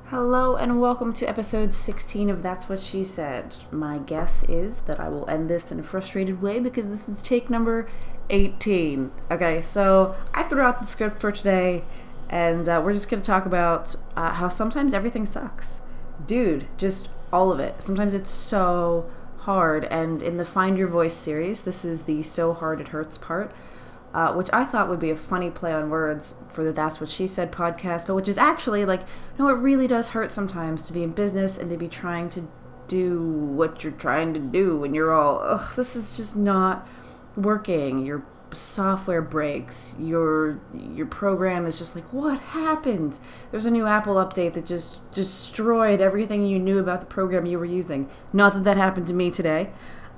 Hello and welcome to episode 16 of That's What She Said. My guess is that I will end this in a frustrated way because this is take number 18. Okay, so I threw out the script for today and we're just going to talk about how sometimes everything sucks. Dude, just all of it. Sometimes it's so hard, and in the Find Your Voice series, this is the So Hard It Hurts part. Which I thought would be a funny play on words for the That's What She Said podcast, but which is actually like, no, it really does hurt sometimes to be in business and to be trying to do what you're trying to do and you're all, ugh, this is just not working. Your software breaks. Your program is just like, what happened? There's a new Apple update that just destroyed everything you knew about the program you were using. Not that that happened to me today.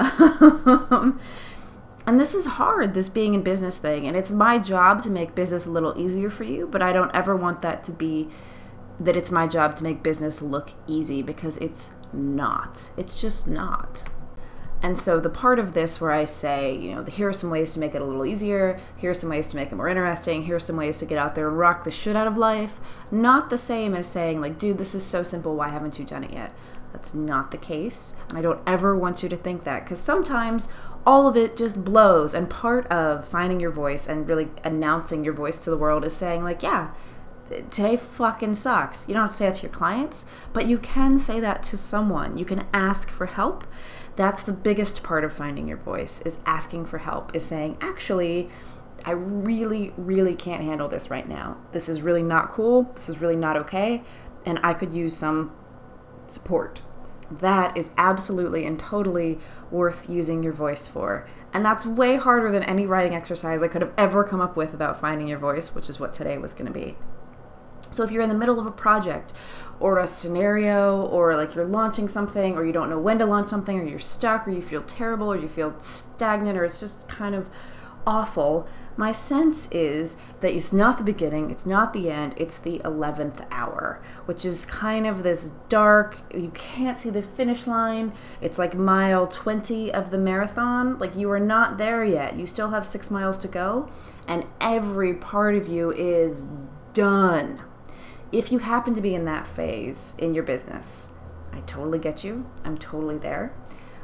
And this is hard, this being in business thing. And it's my job to make business a little easier for you, but I don't ever want that to be that it's my job to make business look easy, because it's not. It's just not. And so the part of this where I say, here are some ways to make it a little easier, here are some ways to make it more interesting, here are some ways to get out there and rock the shit out of life, not the same as saying, like, dude, this is so simple, why haven't you done it yet? That's not the case, and I don't ever want you to think that, because sometimes all of it just blows, and part of finding your voice and really announcing your voice to the world is saying, like, yeah, today fucking sucks. You don't have to say that to your clients, but you can say that to someone. You can ask for help. That's the biggest part of finding your voice, is asking for help, is saying, actually, I really, really can't handle this right now. This is really not cool. This is really not okay, and I could use some support. That is absolutely and totally worth using your voice for. And that's way harder than any writing exercise I could have ever come up with about finding your voice, which is what today was going to be. So if you're in the middle of a project or a scenario, or like you're launching something, or you don't know when to launch something, or you're stuck, or you feel terrible, or you feel stagnant, or it's just kind of awful, my sense is that it's not the beginning, it's not the end, it's the 11th hour, which is kind of this dark, you can't see the finish line. It's like mile 20 of the marathon. Like, you are not there yet. You still have 6 miles to go, and every part of you is done. If you happen to be in that phase in your business, I totally get you. I'm totally there.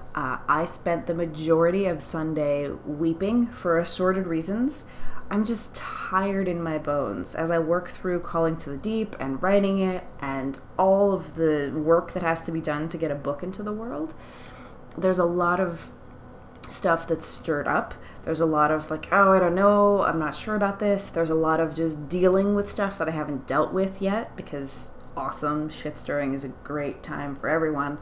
I spent the majority of Sunday weeping for assorted reasons. I'm just tired in my bones as I work through Calling to the Deep and writing it and all of the work that has to be done to get a book into the world. There's a lot of stuff that's stirred up. There's a lot of like, oh, I don't know, I'm not sure about this. There's a lot of just dealing with stuff that I haven't dealt with yet, because awesome shit stirring is a great time for everyone.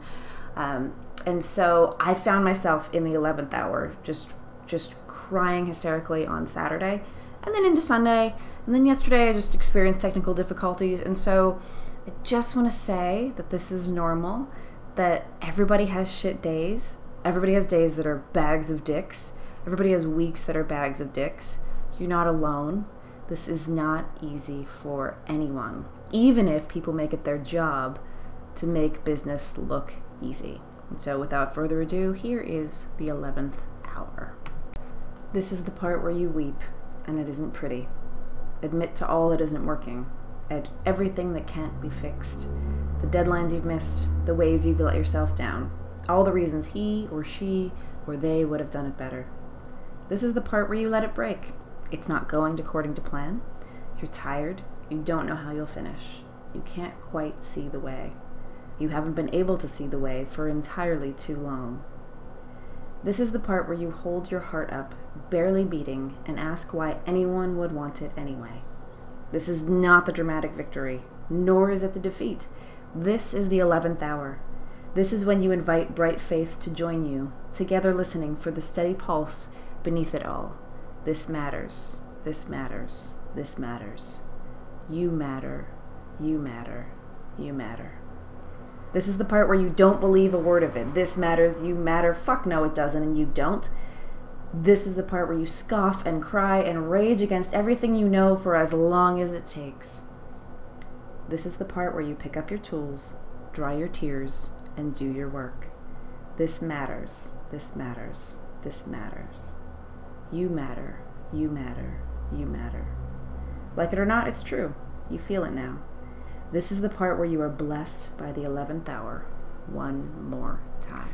And so I found myself in the 11th hour, just crying hysterically on Saturday, and then into Sunday, and then yesterday I just experienced technical difficulties. And so I just want to say that this is normal, that everybody has shit days. Everybody has days that are bags of dicks. Everybody has weeks that are bags of dicks. You're not alone. This is not easy for anyone, even if people make it their job to make business look easy. And so without further ado, here is the 11th hour. This is the part where you weep, and it isn't pretty. Admit to all that isn't working. Add everything that can't be fixed. The deadlines you've missed, the ways you've let yourself down. All the reasons he or she or they would have done it better. This is the part where you let it break. It's not going according to plan. You're tired. You don't know how you'll finish. You can't quite see the way. You haven't been able to see the way for entirely too long. This is the part where you hold your heart up, barely beating, and ask why anyone would want it anyway. This is not the dramatic victory, nor is it the defeat. This is the 11th hour. This is when you invite bright faith to join you, together listening for the steady pulse beneath it all. This matters. This matters. This matters. You matter. You matter. You matter. This is the part where you don't believe a word of it. This matters, you matter, fuck no it doesn't, and you don't. This is the part where you scoff and cry and rage against everything you know for as long as it takes. This is the part where you pick up your tools, dry your tears, and do your work. This matters, this matters, this matters. You matter, you matter, you matter. Like it or not, it's true. You feel it now. This is the part where you are blessed by the 11th hour one more time.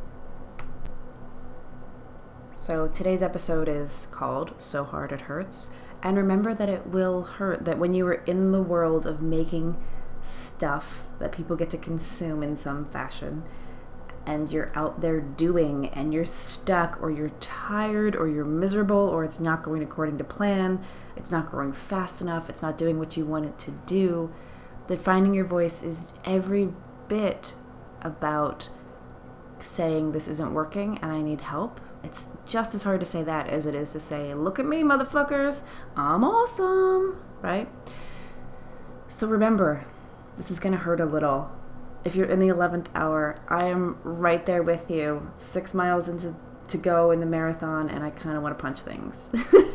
So today's episode is called So Hard It Hurts. And remember that it will hurt, that when you are in the world of making stuff that people get to consume in some fashion, and you're out there doing, and you're stuck, or you're tired, or you're miserable, or it's not going according to plan, it's not growing fast enough, it's not doing what you want it to do, that finding your voice is every bit about saying this isn't working and I need help. It's just as hard to say that as it is to say, look at me, motherfuckers, I'm awesome, right? So remember, this is going to hurt a little. If you're in the 11th hour, I am right there with you, 6 miles to go in the marathon, and I kind of want to punch things.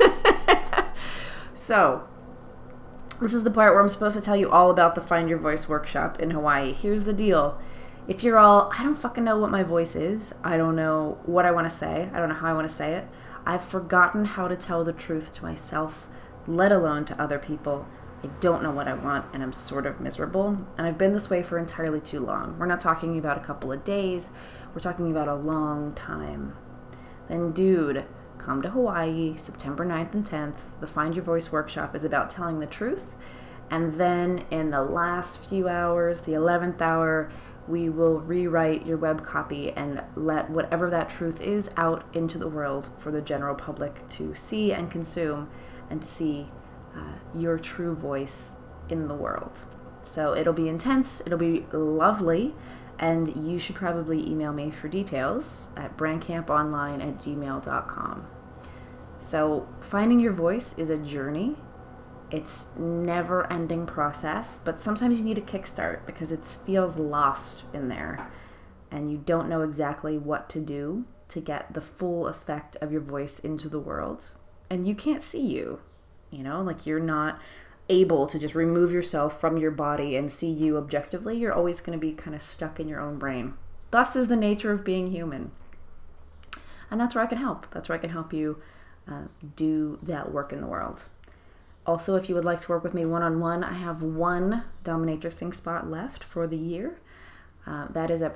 So, this is the part where I'm supposed to tell you all about the Find Your Voice workshop in Hawaii. Here's the deal. If you're all, I don't fucking know what my voice is. I don't know what I want to say. I don't know how I want to say it. I've forgotten how to tell the truth to myself, let alone to other people. I don't know what I want, and I'm sort of miserable. And I've been this way for entirely too long. We're not talking about a couple of days. We're talking about a long time. Then, dude, come to Hawaii, September 9th and 10th. The Find Your Voice workshop is about telling the truth. And then in the last few hours, the 11th hour, we will rewrite your web copy and let whatever that truth is out into the world for the general public to see and consume, and to see your true voice in the world. So it'll be intense, it'll be lovely, and you should probably email me for details at brandcamponline@gmail.com. So finding your voice is a journey. It's never-ending process, but sometimes you need a kickstart because it feels lost in there, and you don't know exactly what to do to get the full effect of your voice into the world. And you can't see you, like you're not able to just remove yourself from your body and see you objectively. You're always going to be kind of stuck in your own brain. Thus is the nature of being human. And that's where I can help. That's where I can help you do that work in the world. Also, if you would like to work with me one-on-one, I have one dominatrixing spot left for the year. That is at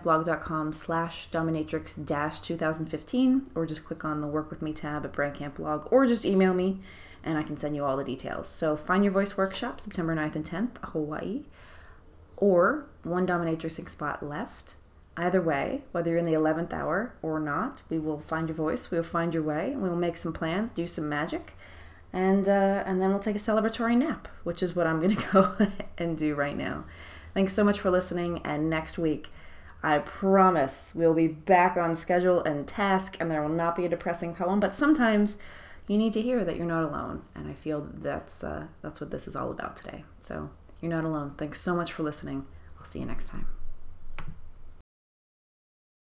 brandcampblog.com/dominatrix-2015, or just click on the Work With Me tab at Brandcamp Blog, or just email me and I can send you all the details. So Find Your Voice workshop, September 9th and 10th, Hawaii, or one dominatrixing spot left. Either way, whether you're in the 11th hour or not, we will find your voice, we will find your way, and we will make some plans, do some magic. And then we'll take a celebratory nap, which is what I'm going to go and do right now. Thanks so much for listening. And next week, I promise we'll be back on schedule and task, and there will not be a depressing poem. But sometimes you need to hear that you're not alone. And I feel that's what this is all about today. So you're not alone. Thanks so much for listening. I'll see you next time.